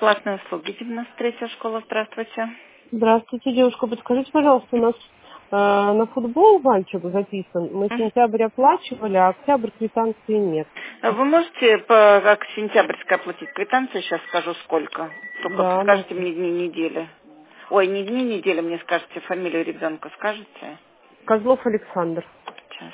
Платные услуги. 93-я школа. Здравствуйте. Здравствуйте, девушка. Подскажите, пожалуйста, у нас на футбол мальчик записан. Мы М. сентябрь оплачивали, а октябрь квитанции нет. Вы можете как сентябрьская оплатить квитанцию? Сейчас скажу сколько. Только Да, скажите могу. мне дни недели. Ой, не дни недели, мне скажете фамилию ребенка. Скажете? Козлов Александр. Сейчас.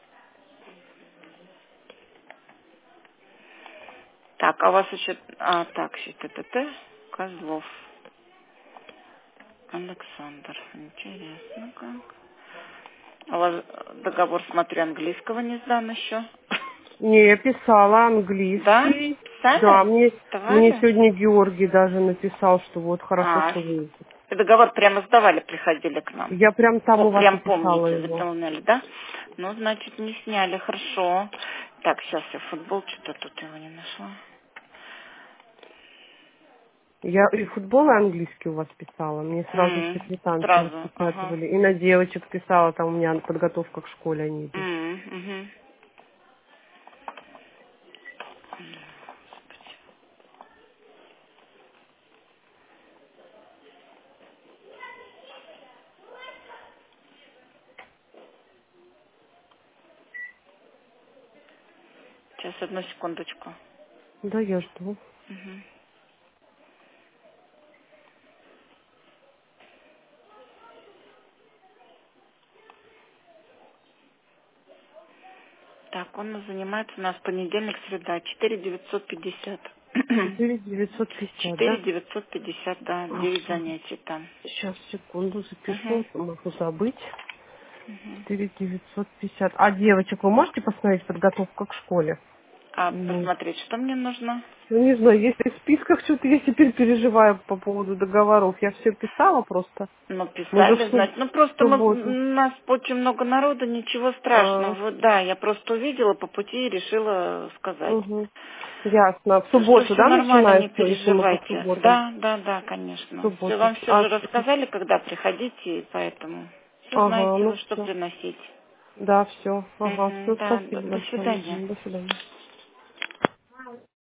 Так, а у вас еще... так, ТТТ. Козлов. Александр. Интересно как. А у вас договор, смотрю, английского не сдан еще. Не, я писала Да? английский. Да, Писали? мне Давали? сегодня Георгий даже написал, что вот хорошо, А, что вы. договор прямо сдавали, приходили к нам. Я прям там у вас и Прям писала помните, его. заполняли, да? Ну, значит, не сняли, хорошо. Так, сейчас я футбол, что-то тут его не нашла. Я и футбол, и английский у вас писала. Мне сразу все квитанции Сразу, ага. распечатывали. И на девочек писала, там у меня подготовка к школе они идут. Мгм. Сейчас, одну секундочку. Да, я жду. Мгм. Так, он занимается у нас понедельник, среда, 4950. 4950, Четыре да? девятьсот пятьдесят, да, 9 Ага. занятий там. Сейчас, секунду, Мгм. запишу, могу забыть. Мгм. 4950. А девочек вы можете посмотреть подготовка к школе? А Ну, посмотреть, что мне нужно? ну, не знаю, если в списках что-то я теперь переживаю по поводу договоров. Я все писала просто. Ну, Мы же писали, значит. Ну, в просто субботу. у нас очень много народа, ничего страшного. А, Вот, да, я просто увидела по пути и решила сказать. угу. Ясно. В Что субботу, все да, нормально, не начинается, если мы по переживайте. субботам? Да, да, да, В конечно. Все, субботу. вам все же С- рассказали, когда приходите, и поэтому все Ага, знаете ну вы, что все. приносить. Да, все. Ага, Мгм, все, да, спасибо до большое. свидания. Мгм, до свидания.